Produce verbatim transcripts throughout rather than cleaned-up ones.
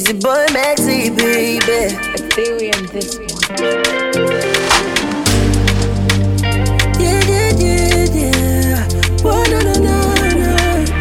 It's the boy Maxi, baby. Ethereum, this one. Yeah, yeah, yeah, yeah. Whoa, no, no, no, no.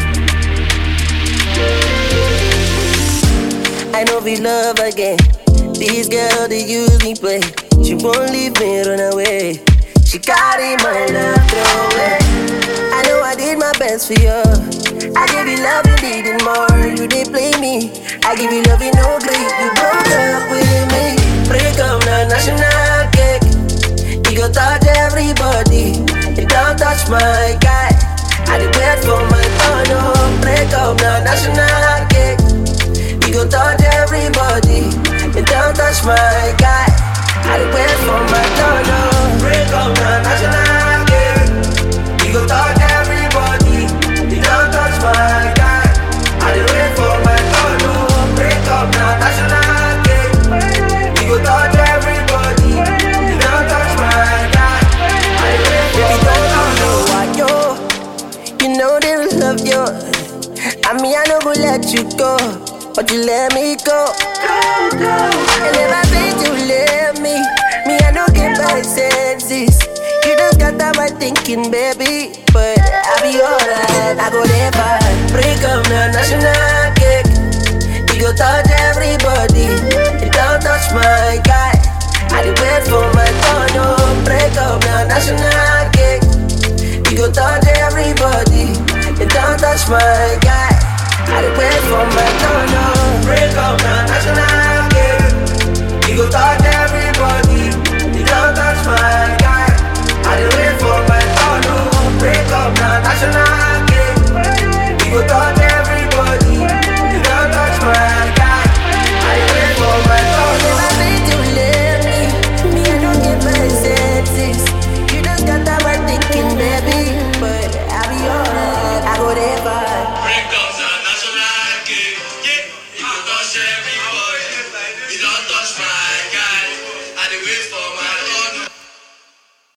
I know we love again. This girl, they use me play. She won't leave me, run away. She carry my love, throw away. I know I did my best for you. I give you love, you needed more. You didn't play me. I give you love, you no great. You broke up with me. Break up now, national cake. You go touch everybody. You don't touch my guy. I did wait for my turn. Oh, break up now, national cake. You go touch everybody. You don't touch my guy. I did wait for my turn. Oh, break up now, national cake. You go touch everybody. You don't touch my guy. I did wait for my turn. Oh, break up now, national cake. You go touch everybody. You don't touch my guy. I did wait for my turn. Oh, why yo? You know they will love you. I mean I know go let you go, but you let me go. Go, go. And if I say you let me, me I don't get my senses. You just got that my thinking, baby. But I'll be alright, I go there fine. Break up now, national cake. You go touch everybody. You don't touch my guy. I did wait for my turn, oh. Break up now, national cake. You go touch everybody. You don't touch my guy. I did wait for my turn, oh. Break up now, national cake. You go touch everybody.